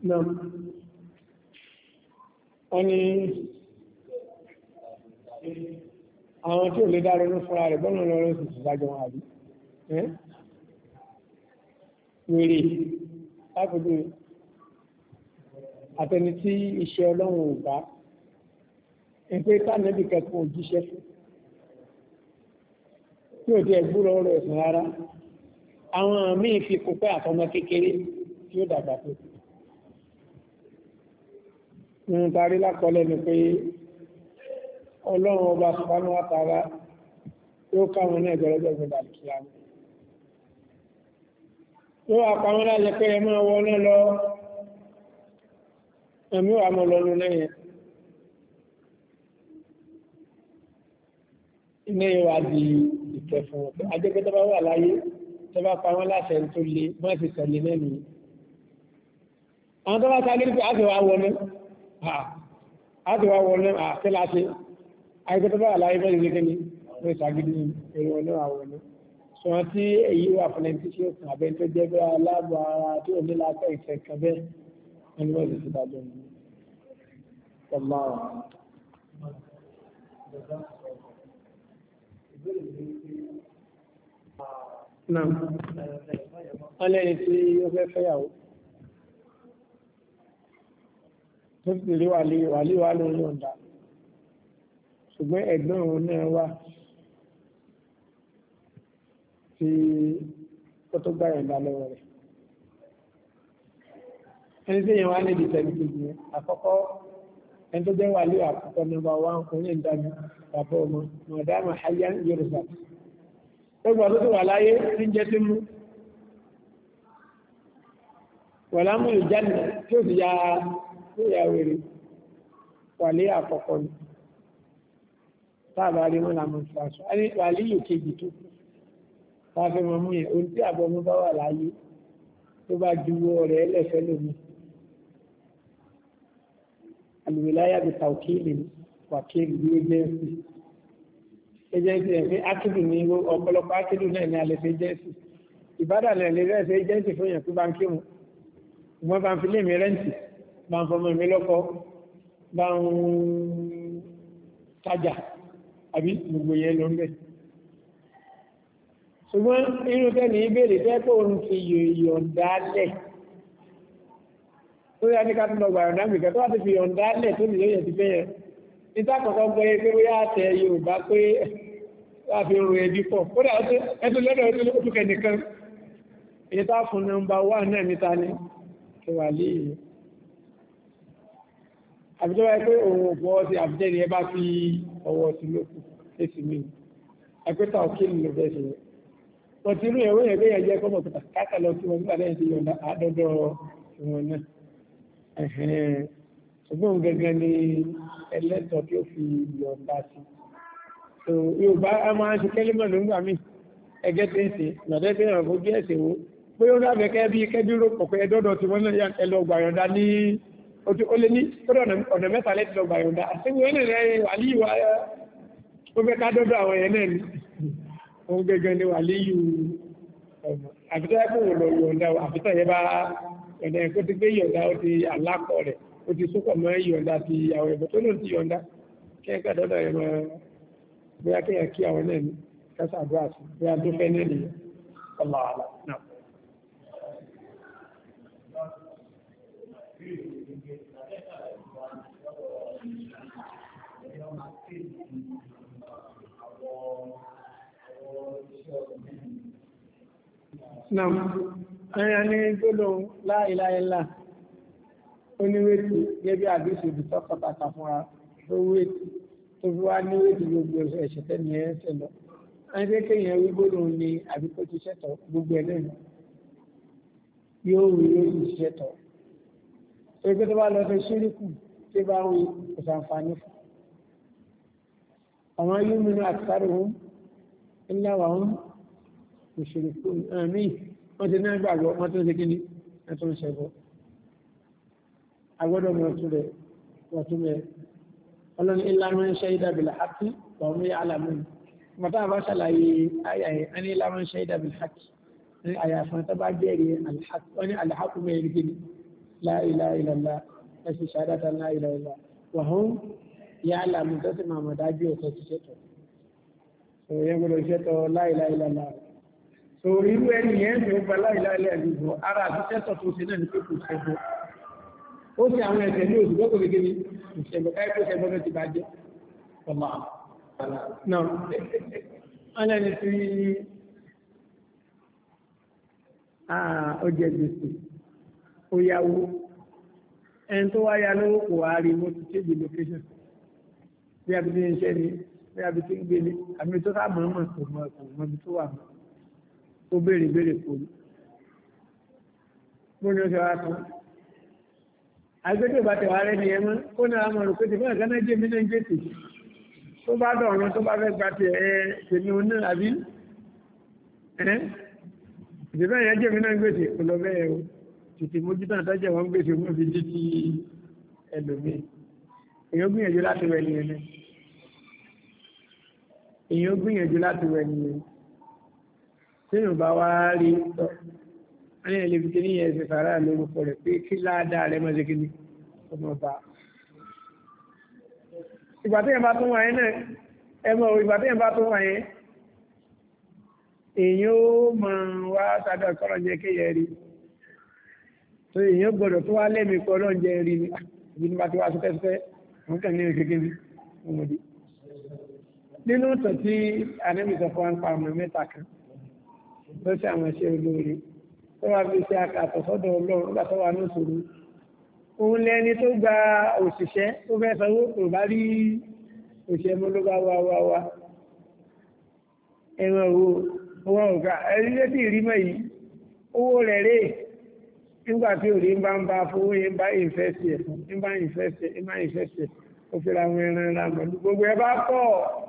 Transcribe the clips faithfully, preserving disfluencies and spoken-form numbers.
náà wọ́n ní àwọn tí ò lè dáre ní fúnra rẹ̀ bọ́nà lọ́rọ̀ sì ti dájọ́ wọn àbí wèrè lápòjú àtẹni tí iṣẹ́ ọlọ́run ò bá ẹgbẹ́ tánẹ́bì kẹkùn òjíṣẹ́ fún tí ò jẹ́ gbúrò ọ̀rọ̀ ẹ̀sìn rárá àwọn míì fi kópẹ́ àtọmọ kékeré tí ó dàgbà tó ń tarí lákọọ́lẹ̀ ni pé ọlọ́run ọba subhanahu wa ta'ala yóò káwọn ní ẹgbẹ̀rẹ́gbẹ̀ ìgbẹ̀dà kíá yóò àpamọ́ láti pé ẹ máa wọ náà lọ ẹ̀mí wà mọ́ lọ́nu lẹ́yìn iná yóò wá di ìkẹfún ọ̀pẹ́ ajẹ́gbẹ́ tó bá wà láyé tó bá pa wọ́n láṣẹ tó lé wọ́n ti tẹ̀lé náà nìyí àwọn tó bá sáré pé àti wá wọlé àti wá wọlé àti láti ajẹ́gbẹ́ tó bá wà láyé bẹ́ẹ̀ nìkan ni wọ́n ṣàgídí èrò ọ̀nà àwọlé sọ wọn tí èyí wà fún ẹni tí ṣe òkun àbẹ́ tó jẹ́ bẹ́ẹ̀ aláàbò ara tí ò ní látọ̀ ìfẹ́ kan bẹ́ẹ̀ wọ́n ni wọ́n ti ti dájọ́ ní ọmọ àwọn. Náà, wọ́n lẹ́yìn tí ó fẹ́ fẹ́yàwó. Tó ti rí wàlí wàlí wà lórí ọ̀dà. Ṣùgbọ́n ẹ̀gbọ́n òun náà wà tí ó tó gbá ìrìnlá lọ́wọ́ rẹ̀. Ẹni tí èèyàn wá ní ìdìtẹ̀ ní kejì yẹn, àkọ́kọ́ ẹni tó jẹ́ wàlí àkọ́kọ́ nọ́mbà wá ń kún ní ìdájú bàbá ọmọ, mọ̀dáàmà hayá Yorùbá. Gbogbo tó tó wà láyé ní jẹ́ tí mú. Wọ̀lámù ìjánà tí ó ti ya ya wèrè wàlí àkọ́kọ́ ni. Táàbà rí wọn làmọ̀ tó aṣọ. A ní wàlí yóò kejì tó kú. Táàfẹ́ mọ̀ mú yẹn, ohun tí àbọ̀ mú bá wà láyé tó bá juwọ́ rẹ̀ lẹ́fẹ́ lómi. Àlùwìláyà bí tàùkìlì wàkìlì bí ẹjẹ́nsì. Ẹjẹ́nsì ẹ̀ pé ákìlù ní ọ̀pọ̀lọpọ̀ ákìlù náà ní alẹ́ fẹ́ ẹjẹ́nsì. Ìbádàn lè rẹ̀ fẹ́ ẹjẹ́nsì fún yẹn tó bá ń kírun. Wọ́n bá ń fi lé mi rẹ́ǹtì, bá ń fọmọ mi lọ́kọ, bá ń tajà, àbí gbogbo yẹn ló ń bẹ̀. Ṣùgbọ́n inú tẹ́ni ìbéèrè tẹ́ kó ń fi yọ̀ǹda lẹ̀. Tó yá ní ká tún lọ gbà yọ̀ǹda mi kẹ́ tó wá ti fi yọ̀ǹda lẹ̀ tó lè yẹ̀ ti fẹ́ yẹn. Níta kọ̀ọ̀kan gbọ́ yẹ pé ó yá tẹ Yorùbá pé wá fi rò ẹbí pọ̀. Kódà ẹtú lọ́dọ̀ ẹtú lókùtù kẹ́nìkan. Èyí tá fún nọ́mbà wà náà níta ni kí wà lé yìí. Àbí tó wáyé pé òun ò bọ́ sí àbíjẹ́ ni ẹ bá fi ọwọ́ sí lókù èsì mi. Ẹgbẹ́ta òkèlè ló bẹ́ẹ̀ ṣe. Wọ́n ti rú ẹ̀wé ẹ̀gbẹ́ yẹn jẹ́ kọ́mọ̀ pẹ̀tà káàkà lọ sí wọn nígbà lẹ́yìn tí yọ̀ǹda àádọ́dọ́ wọn náà. Ṣùgbọ́n gẹ́gẹ́ ni ẹlẹ́tọ̀ tí ó fi yọ̀ǹda sí. Yorùbá a máa ń ṣe kẹ́límọ̀ ló ń gbà mí ẹgẹ́ tí ń ṣe lọ́dẹ́ tí wọ́n fojú ẹ̀sìn wo. Pé ó dábẹ́ kẹ́ bí kẹ́dúró pọ̀pẹ́ ẹdọ́dọ̀ tí wọ́n náà ẹ lọ gbà yọ̀ǹda ní ó lé ní ọ̀nà mẹ́ta lẹ́tì lọ gbà yọ̀ǹda. Àṣewọ́n rẹ̀ wà líyìí wá ó fẹ́ ká dọ́dọ̀ àwọn ẹ̀yẹ náà ni. Òun gẹ́gẹ́ ni wà léyù ọ̀nà. Àbítọ́ ẹ̀kọ́ wò lọ yọ̀ǹda àbítọ́ yẹ bá yọ̀ǹda ẹ̀kọ́ ti gbé yọ̀ǹda ó ti alákọ̀ rẹ̀ ó ti súnkọ̀ mọ́ yọ̀ǹda ti àwọn ẹ̀bọ̀ tó lòun ti yọ̀ǹda kẹ́kẹ́ dọ́dọ̀ ẹ̀ mọ́ bóyá kéèyàn kí àwọn náà ní kásá àdúrà sí bóyá tó fẹ́ náà nìyẹn ọlọ́ àlà náà. Nam, ẹ̀yà ní gbọ́dọ̀ láìláìlá, ó ní wéètì gẹ́gẹ́ àdúsù ìbùtọ́ pàtàkì fúnra tó wéètì tó fi wá ní wéètì gbogbo ẹ̀ṣẹ̀ tẹ́ni ẹ̀ ṣẹ̀ lọ. Ẹni pé kéèyàn wí gbọ́dọ̀ ní àbíkó ti ṣẹ̀tọ̀ gbogbo ẹ̀ lẹ́nu. Yóò wí yóò ti ṣẹ̀tọ̀. Ṣé pé tó bá lọ fẹ́ ṣíríkù tí bá ń wí kò ṣàǹfààní fún. Àwọn yóò mú àti sáré wọn, ńlá wà wọn. Òṣèrèkú àmì wọ́n ti náà gbàgbọ́ wọ́n tó ṣe kíní ẹ̀tọ́ ń ṣẹ̀bọ́. Agbọ́dọ̀ mọ̀ tún rẹ̀ wọ́n tún rẹ̀. Ọlọ́ni ìlànà iṣẹ́ ìdàbìlà àti ọmọ alàmù. Mọ̀tá bá ṣàlàyé ayàyẹ ẹni ìlànà iṣẹ́ ìdàbìlà àti ní àyàfán tó bá jẹ́rìí wọ́n ní àlàákù mẹ́rin gíní la ilaha illallah ẹ̀sìn ṣàdátà la ilaha illallah wa hum ya'lamun tó sì máa mọ̀ dájú ọ̀tọ̀ ti ṣètò òye gbọdọ̀ ṣètò la ilaha illallah so irú ẹni yẹn tó gba la ilaha illallah ara àti ṣètò tó ṣe náà ní pé kò ṣẹbọ ó sì àwọn ẹ̀ṣẹ̀ ní oṣù gbọ́kọ̀ gẹ́gẹ́ ní ìṣẹ̀bọ̀ káyọ̀ tó ṣẹbọ tó ti bàjẹ́ ọmọ náà wọ́n lẹ́ni tí ó jẹ gbèsè ó yáwó ẹni tó wáyá lówó kò wá rí mo ti change location bí a bí ti ń ṣe ni bí a bí ti ń gbé ní àmì tó ká mọ̀ọ́mọ̀ kò mọ̀ kò mọ̀ bí tó wà mọ́ ó béèrè béèrè kò ní bó ni ó ṣe wá tán agbẹ́dẹ́ ìbá tẹ̀wà rẹ̀ ni ẹmọ́ kó náà mọ̀ rò pé ti fún ẹ̀gánná jẹ́ mi náà ń jẹ́ tèmi tó bá dọ̀rùn tó bá fẹ́ gba ti ẹ̀ tèmi òun náà àbí ẹ́ ìdìbò ẹ̀yà jẹ́ mi náà ń gbèsè kò lọ bẹ́ẹ̀ o tètè mójútó àtọ́jẹ́ wọn gbèsè wọn fi jí ti ẹlòmíì èèyàn gbìyànjú láti wẹ̀ nìyẹn náà èèyàn gbìyànjú láti wẹ̀ nìyẹn tí yóò bá wá rí tọ́ wọ́n yẹn lè fi kíní yẹn ṣe fàárà lórúkọ rẹ̀ pé kí ládàá rẹ̀ máa ṣe kíní ọmọ ọba. ìgbà tí yẹn bá tún wáyé náà ẹ mọ̀ ìgbà tí yẹn bá tún wáyé èèyàn ó máa wá sádà kọ́lọ̀ jẹ́ kéyẹ rí tó èèyàn gbọ́dọ̀ tó wá lẹ́mìí kọ́lọ̀ jẹ́ rí ní ibi ní bá ti wá sọ́tẹ́sọ́tẹ́ wọ́n kàn ní kékeré ọmọdé. nínú ìtàn tí anẹ́mìsọ̀ fún wa ń pa ọmọ mẹ́ta kan ló ṣe àwọn iṣẹ́ olóore tó wá fi ṣe àkàtọ̀ sọ́dọ̀ ọlọ́run nígbà tó wà ní òṣòro òun lẹni tó gba òṣìṣẹ́ tó fẹ́ sanwó kò bá rí òṣìṣẹ́ mọ́ ló bá wá wá wá ẹ̀wọ̀n owó owó ọ̀gá ẹ̀rílẹ̀ tí ìrí mọ́ yìí owó rẹ̀ rè nígbà tí òrí ń bá ń bá fowó yẹn bá ìfẹ́sì ẹ̀ ń bá ìfẹ́sì ẹ̀ ń bá ìfẹ́sì ẹ̀ ó fi ra àwọn ẹran ra mọ̀ gbogbo ẹ bá pọ̀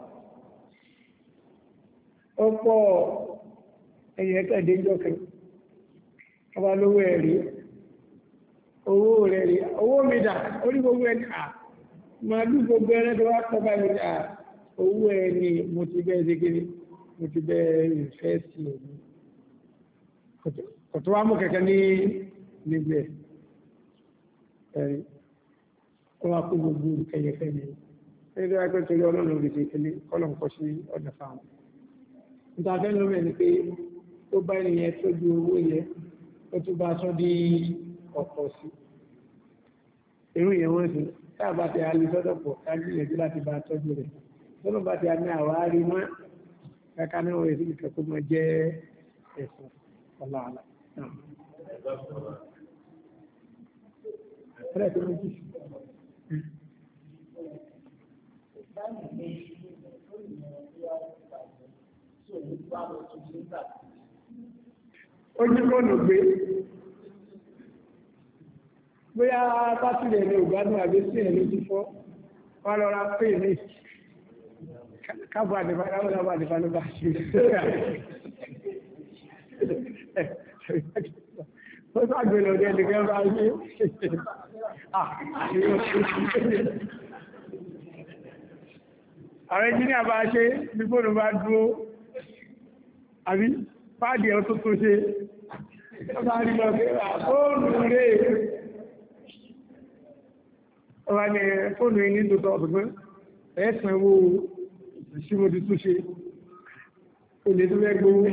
ó pọ̀ ẹ̀yẹ kẹ̀déjọ́ kan ọba lówó ẹ̀rí owó rẹ̀ rí owó mi dà orí gbogbo ẹni à máa lú gbogbo ẹni tó wá kọ́ báyìí à owó ẹni mo ti bẹ́ẹ̀ ṣe kiri mo ti bẹ́ẹ̀ ìfẹ́ sí ẹni kò tó wá mú kẹ̀kẹ́ ní níbẹ̀ ẹ̀rí ó wá kó gbogbo kẹyẹfẹ́ mi ẹni tó wá pẹ́ torí ọlọ́run lè ṣe kele kọ́lọ̀ ń kọ́ sí ọ̀nà fáwọn níta fẹ́ lórí ẹni pé ó bá ènìyàn tójú owó yẹn ó tún bá sọ di ọ̀pọ̀ sí irú yẹn wọ́n sì táàbà tí a lè sọ́dọ̀ pọ̀ ká gbìyànjú láti bá tọ́jú rẹ̀ tọ́lọ́ bá ti a ní àwárí mọ́ kàkà náà wọ́n èsì ìkẹ́kọ̀ọ́ mọ́ jẹ́ ẹ̀sùn ọ̀làlà náà. ó ní fóònù gbé bóyá bátìrì ẹ̀rẹ́ ògbádùn àbí sí ẹ̀rẹ́ ti fọ́ wọ́n lọ́ra pé ní kábọ̀ àdìbà kábọ̀ àdìbà ló bá ṣe ó sàgbé lọ́dẹ̀ nìkan bá ṣe àwọn ẹnjíníà bá ṣe bí fóònù bá dúró àbí fáàdì ẹ̀ tó tó ṣe ó bá rí lọ pé fóònù rẹ̀ ọba ní fóònù yìí ní tòótọ́ ọ̀gbọ́n ẹ̀ẹ́sàn owó ìṣíwò ti túnṣe olè tó fẹ́ gbówó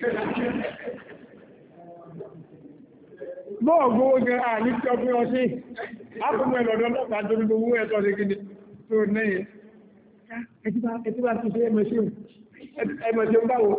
bọ́ọ̀ gbówó jẹ́ àní tí ọkùnrin ọtí ápùpù ẹ̀lọ́dọ́ lọ́pàá tó ní gbówó ẹ̀tọ́ sí kí tó nẹ́yìn ẹtí bá túnṣe ẹmọ̀ṣẹ́ báwo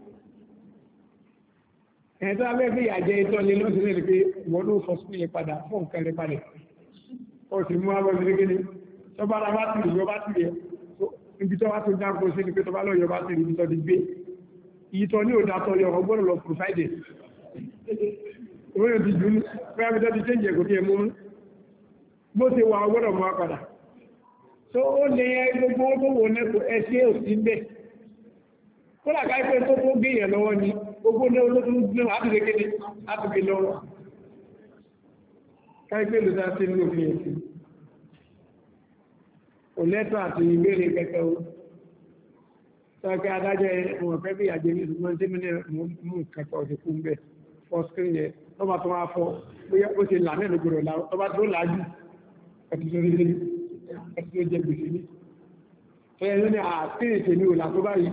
ẹ̀ẹ́tọ́ abẹ́ fi ìyàjẹ́ ìtọ́ lé lọ́sílẹ̀ pé wọ́n ló fọ́ sí padà fún nǹkan lè padà ó sì mú àwọn ìrìnkiri tó bá ra bá tìrì yọ bá tìrì ẹ̀ ibi tó wá tó dákò sí ni pé tó bá lọ yọ bá tìrì ibi tó ti gbé ìyítọ́ ní òdátọ́ yọ ọgbọ́n lọ provide ìwọ́n ti jù ní pé àbí tó ti change ẹ̀kọ́ tí ẹ mú bó ṣe wà ọgbọ́dọ̀ mọ́ padà tó ó lè gbogbo tó wò nẹ́kọ̀ ẹ ṣe òsì ń bẹ̀ kó làkà pé tó tó gbé yẹn lọ́wọ́ ni gbogbo ní olóòtú gbé àbúgbé kéde àbúgbé lọ́wọ́ káìpé ló dá sí ní òfin ẹ̀sìn kò lẹ́tọ̀ àti ìbéèrè kẹkẹ o sọ́kẹ́ adájọ́ wọn fẹ́ bí àjẹ́ ní ìṣùgbọ́n tí mi ní mú kẹkọ òdìkú ń bẹ̀ fọ́skírí yẹ wọ́n bá tó wá fọ́ bóyá ó ti là mẹ́rin gbòrò láwọ́ ọba tó láàájú ẹ̀tù tó rí ẹ̀tù tó jẹ gbèsè ní ẹ̀yẹ́ ní àtírètè ní òlà tó báyìí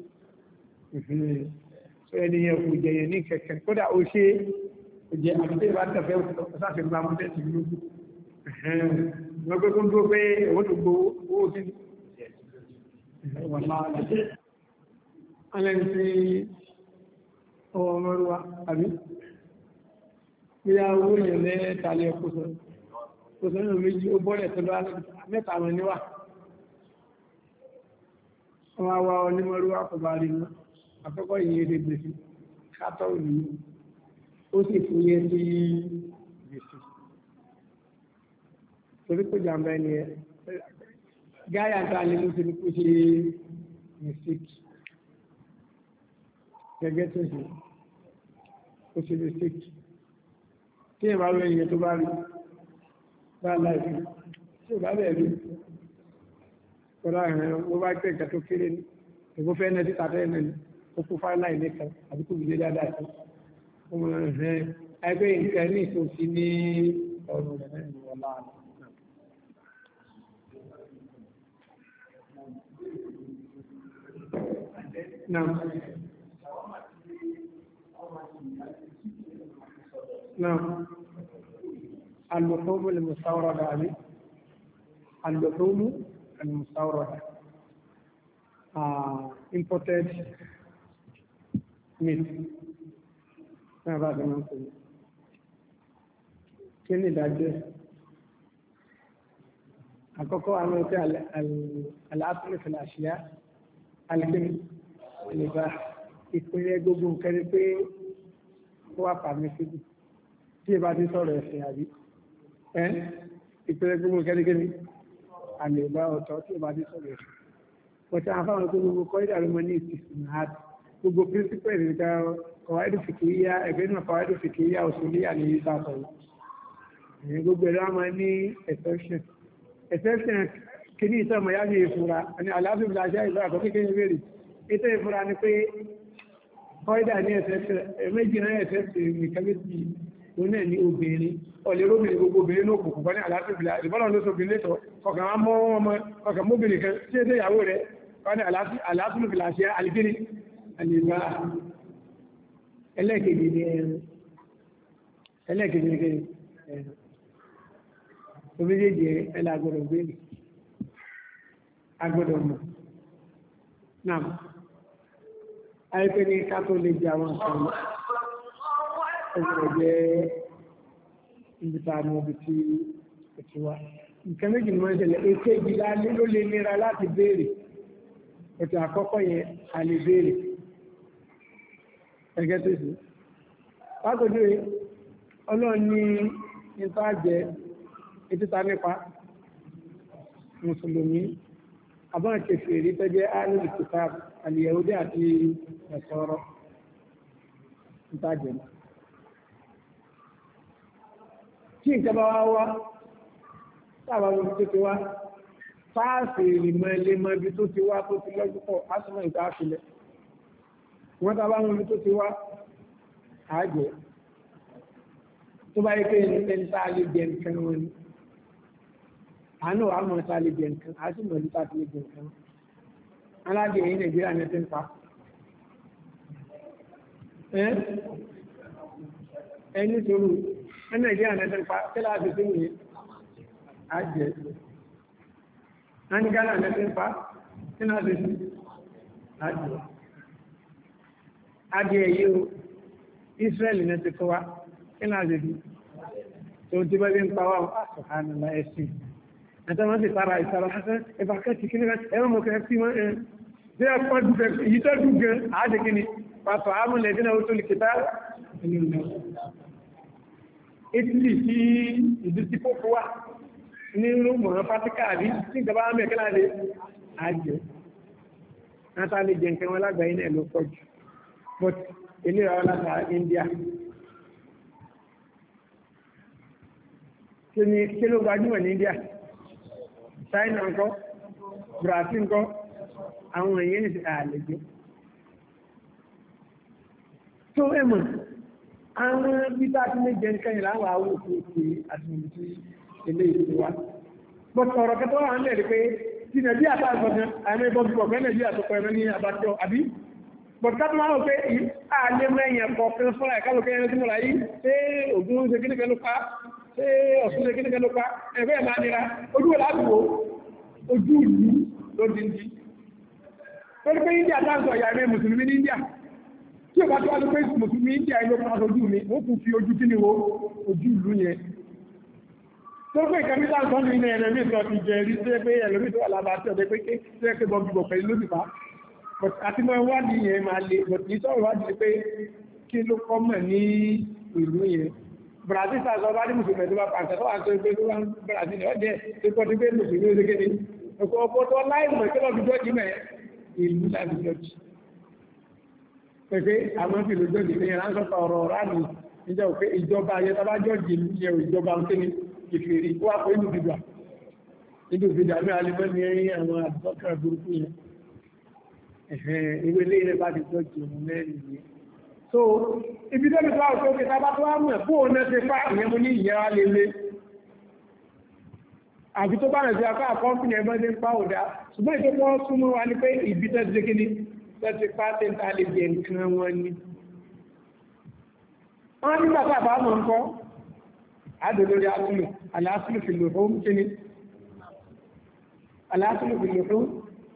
ẹni yẹn kò jẹyẹ ní kẹ̀kẹ́ kódà ó ṣe jẹ àbíté ìbá tẹ̀fẹ́ sáfẹ́ gba mú tẹ́sì lógún wọ́n pé kún tó pé owó tó gbówó owó tí wọ́n máa lọ́jẹ́ alẹ́ni tí ọwọ́ mẹ́rùwá àbí bí a owó yẹn lẹ́ẹ̀tàlẹ́ kòsàn kòsàn nínú méjì ó bọ́lẹ̀ tó lọ mẹ́ta mọ̀ níwà wọ́n wá onímọ̀rúwá kò bá rí mọ́ àkọ́kọ́ ìyẹn lè gbèsè kátọ́ òní ó sì fúyẹ́ sí gbèsè torí kò jàmbá ẹni ẹ gáyà tá a lè mú sí ní kó ṣe mistake gẹ́gẹ́ tó ṣe kó ṣe mistake tí ẹ bá rẹ ìyẹn tó bá rí bá láìpẹ́ tí ò bá bẹ̀ rí kọ́lá ẹ̀rẹ́ wọ́n bá gbé ìgbà tó kéré ní ìgbófẹ́ ẹ̀nà títà tẹ́ ẹ̀nà ó kó fáìlà ilé kan àbí kò gbé dáadáa sí ọmọ ẹ̀rẹ́ ẹgbẹ́ ìgbẹ́ ní ìsòsí ní ọ̀rọ̀ rẹ̀ náà wọ́n láàrín. Now, now, اللحوم المستوردة عليه اللحوم المستوردة uh, imported meat náà bá gbọ́nà kò ní kí ní ìdájọ́ àkọ́kọ́ àwọn ọ̀tẹ́ aláàtúnlẹ̀fẹ̀lẹ̀ àṣíyá alìkíní ìlúbá ìpínlẹ̀ gbogbo nǹkan pé ó wà pàmí síbi tí ẹ bá ti sọ̀rọ̀ ẹ̀sìn àbí ẹ́ ìpínlẹ̀ gbogbo nǹkan ní àlèbá ọ̀tọ̀ tí ẹ bá ti sọ̀rọ̀ ẹ̀sìn wọ́n ti àfáwọn tó gbogbo kọ́ ìdàrúmọ ní ìsìn àti gbogbo píríncípẹ̀ nígbà kọ̀wáìdù fìkìyà ẹgbẹ́ náà kọ̀wáìdù fìkìyà òṣèlú ní ìta sọ̀rọ̀ ìyẹn gbogbo ẹ̀rọ máa ní exception exception kìíní ìtọ́mọ̀ yá ní ìfura ní aláàbìbìlà ajá ìlú àkọ́kọ́ kékeré bèèrè ètò ìfura ni pé kọ́ìdà ní exception méjì náà exception nìkan méjì òun náà ní obìnrin ọ̀lẹ́rọ̀bìnrin gbogbo obìnrin náà kòkòkò ní aláàbìbìlà ìbọ́lọ̀ ló sọ̀bìnrin lẹ́tọ̀ ọkàn máa mọ́ ọmọ ọkàn móbìnrin kan tí ètò ìyàwó rẹ̀ wọ́n ní aláàbìbìlà ṣe alìkíní àlèbá ẹlẹ́kejì ní ẹran ẹlẹ́kejì ní ẹran omíjèjì ẹlẹ́ agbọ́dọ̀ gbélé agbọ́dọ̀ mọ̀ náà àìpẹ́ ní kátó lè jẹ àwọn àṣàmì ọgbọ̀rọ̀ jẹ́ ìbìta àmọ́ ibi tí ó ti wá nǹkan méjì ní wọ́n ṣẹlẹ̀ èké ìgbìlá ló lè nira láti béèrè ètò àkọ́kọ́ yẹn a lè béèrè ẹgẹ́ tó sí lákòójú ọlọ́run ní nípa jẹ ètìta nípa mùsùlùmí àbọ̀n kẹfẹ́ rí tẹ́jẹ́ ààrùn ìkìtà àlìyàwódé àti ẹ̀sọ́rọ̀ nípa jẹ kí nǹkan bá wá wá sábà wọn tó ti wá fáàsì ìrìnmọ̀ ilé mọ́ ibi tó ti wá tó ti lọ́jú pọ̀ ásùnmọ̀ ìta àfilẹ̀ wọ́n tàbá wọn ibi tó ti wá àájẹ́ tó bá yẹ pé ẹni tá a lè jẹ nǹkan wọn ni àánú àmọ́ tá a lè jẹ nǹkan á sì mọ̀ ní tá a ti lè jẹ nǹkan alájẹ yìí nàìjíríà ní ẹtí ń pa ẹni sọ̀rọ̀ ẹni nàìjíríà ní ẹtí ń pa kílá àti sí mi àjẹ́ ẹni Ghana ní ẹtí ń pa kílá àti sí àjẹ́ adìẹ yìí o Israẹli ní ti kọ́ wa kílá àti sí tó ti bá bí ń pa wá àṣọ̀hánàlá ẹ̀sìn ẹ̀tọ́ wọ́n sì para ìsára ẹ̀bà kẹ́tì kí ní ẹ̀rọ mọ̀ kẹ́ sí wọ́n ẹ̀ tí ẹ pọ́ dùn èyí tó dùn gan àádé kí ni pàtó àmúlẹ̀ dínà ó tó lè kìtà Italy sí ìdí tí kókó wà ní rúmọ̀ pátíkà rí sí ìjọba àmì ẹ̀kẹ́lá lè àjẹ́ náà lè jẹ nǹkan wọn lágbàáyé náà ló pọ̀ jù but ilé ìràwọ̀ láta India kí ló gbajúmọ̀ ní India China ńkọ́ Brazil ńkọ́ àwọn èèyàn ní àlejò tó ẹ̀mọ̀ àwọn bí tá a ti lè jẹ nǹkan yìí láwọn àwọn òkú òkú àtìmọ̀lù tí ilé ìlú wa. bó sọ̀rọ̀ kẹtọ́ wà ń lẹ̀ pé tí nàìjíríà tá a sọ gan àmì ìbọn bíbọ̀ pé nàìjíríà tó kọ ẹ̀rọ ní àbájọ àbí. bọ̀dù ká tó máa ń pé àlẹ́ mẹ́yìn ẹ̀kọ́ fẹ́ fúnra ẹ̀ká lókè ẹni tí mo rà yìí ṣé ògùn ṣe kíníkẹ́ ló pa ṣé ọ̀ṣun ṣe kíníkẹ́ ló pa ẹ̀fẹ́ ẹ̀ máa nira ojú ò láti wò ojú ìlú ló di ń di. torí pé India dáńsọ̀ ìyá ẹ̀mẹ́ mùsùlùmí ní India tí o bá tó wá ló pé mùsùlùmí India ìlú kan ojú mi ó kún fi ojú kí ni wo ojú ìlú yẹn tó pé ìkàmí dáńsọ̀ ní ilẹ̀ ẹ̀rẹ́mí sọ ti jẹ rí tó pé ẹ̀lómi tó wà lábàá tí ọdẹ pé ké tó yẹ pé bọ́ gbogbo pẹ̀lú ló sì bá àti mọ́ ìwádìí yẹn máa le bọ̀t ní sọ̀rọ̀ ìwádìí pé kí ló kọ́ mọ̀ ní ìlú yẹn Brazil sàzọ bá ní mùsùlùmí tó bá pàṣẹ tó wà tó pé tó wà Brazil ọdẹ tó kọ́ ti pé mùsùlùmí ó ṣe kéde ọ̀pọ̀ tó láì mọ̀ kí lọ́ọ́ fi jọ́ọ̀jì mẹ́ ìlú láti jọ́ọ̀jì pẹ̀pẹ́ àwọn ìlú jọ́ọ̀jì ní ẹ̀rọ sọ́kọ̀ ọ̀rọ̀ ránì níjẹ́ òfé ìjọba ayẹ tàbá jọ́ọ̀jì yẹ ìjọba ń kéde ìfèrí wà pé inú bìbà inú bìbà ní alẹ́mọ́ ní ẹ̀yìn àwọn àdúgbò burúkú yẹn ẹ̀hẹ́n ìwé ilé ilẹ̀ bá ti jọ́ọ̀jì mẹ́rin yìí so ibi tó bí tó àwọn òkè tàbá tó wá mọ̀ bó náà ti fá ìyẹn mú ní ìyẹra lélẹ̀ àbí tó bá rẹ̀ sí aká àkọ́mpìnì ẹgbẹ́ tí ń pa òdá ṣùgbọ́n ìtò pọ́ súnmọ́ wa ní pé ìbí tẹ́sí kí ní tẹ́sí pàtẹ́ntà lè jẹ nǹkan wọn ni wọ́n ní bàbá bá mọ̀ nǹkan adòlórí asúlù aláàsùlù fìlò fún kí ni aláàsùlù fìlò fún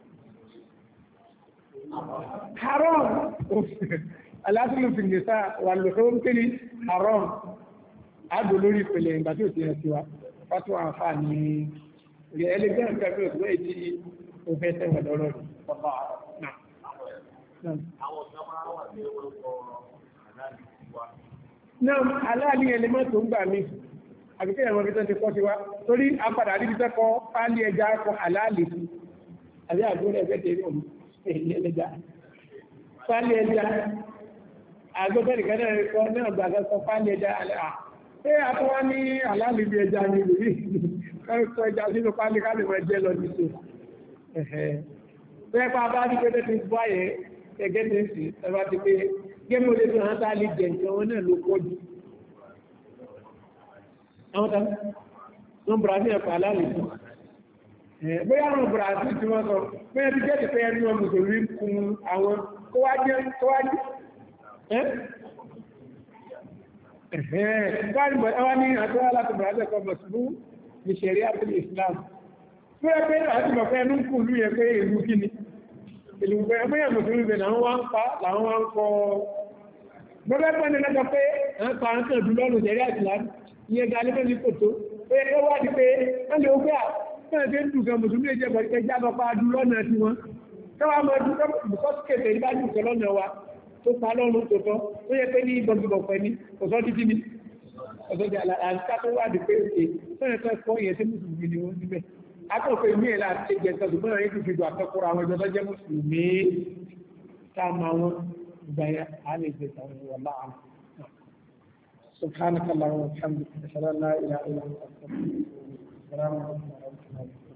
haram aláàsùlù fìlò sáà wà lò fún kí ni haram adòlórí ìpìlẹ̀ ìgbà tí ò ti rẹ̀ sí wa fatu àǹfààní rẹ̀ ẹlẹ́gbẹ́ nǹkan bí òṣùwẹ́ tí ó fẹ́ tẹ́wọ̀ lọ́rọ̀ rẹ̀ ọ̀pá náà. Àwọn ọ̀gá máa wà ní orúkọ àláàlì wa. Náà aláàlì ẹlẹ́mọ́ tó ń gbà mí, àbíkẹ́ ẹ̀rọ bí tó ti kọ́ sí wa, torí apàdà àdíbi tẹ́kọ́ pálí ẹja kọ àláàlì sí, àbí àgbóná ẹgbẹ́ tẹ̀lé òun èyí ẹlẹ́ja. Pálí ẹja, àgbẹ̀tẹ̀ nìkan náà kọ́ náà gbàgbọ́ kọ pálí ẹja àlẹ́ ṣé àtọwá ní àlálìbí ẹja ní ìlú rí kọ́ ẹja sínú pálí ká lè mọ ẹjẹ́ lọ ní ṣe ẹ̀hẹ́ bẹ́ẹ̀ pa bá ní pé tẹ́tí bọ́ ayẹ ẹgẹ́ tẹ́ sí ẹbá ti pé gẹ́mù lè fi hàn tá lè jẹ nǹkan wọn náà ló pọ̀ jù àwọn tán wọn Brazil ẹ̀kọ́ àlálìbí bóyá àwọn Brazil tí wọ́n sọ bóyá ti jẹ́ ti pé ẹni wọn mùsùlùmí kun àwọn kó wá jẹ́ kó wá jẹ́ ẹ̀hẹ́n ẹwà ní àtọ́wà láti brazil kọ mọ̀sùlú ní ṣẹ̀rí àpìlì Islam fún ẹgbẹ́ àti mọ̀fẹ́ ẹnu kù lú yẹ pé ìlú kí ni ìlú ẹgbẹ́ mùsùlùmí bẹ̀ náà wá ń pa láwọn wá ń kọ gbọ́gbẹ́ pẹ́ ní lẹ́gbẹ́ pé ẹn pa ń tẹ̀dú lọ́nà ṣẹ̀rí Islam ìyẹn ga lẹ́gbẹ́ ní kòtó pé ó wá di pé wọ́n lè ó gbé àpẹẹrẹ tí ń dùn kan mùsùlùmí jẹ́ bọ̀dẹ̀ jábọ̀ pa adú lọ́nà tí wọ́n káwàá mọ́ ọdún kọ́síkèsè ìbájú kan lọ́nà wa tó pa lọ́rùn tó tọ́ tó yẹ pé ní gbọ̀gbọ̀ pẹ̀ ní ọ̀sọ́ títí ní ọ̀sọ́ jẹ́ àlàáfíà tó wà ní pé òkè fẹ́rẹ̀ fẹ́ kọ́ ìyẹn tí mùsùlùmí ni wọ́n níbẹ̀ akọ̀fẹ́ ìmí ẹ̀ láti jẹ́ tọ́sùgbọ́n rẹ̀ tó fi gbà tọ́kọ́rọ̀ àwọn ìjọba jẹ́ mùsùlùmí tá a máa wọn gbàyà á lè jẹ́ tàwọn ìwọ̀n láàrín subhanaka Allahumma wa bihamdika ashhadu an la ilaha illa anta astaghfiruka wa atubu ilayk.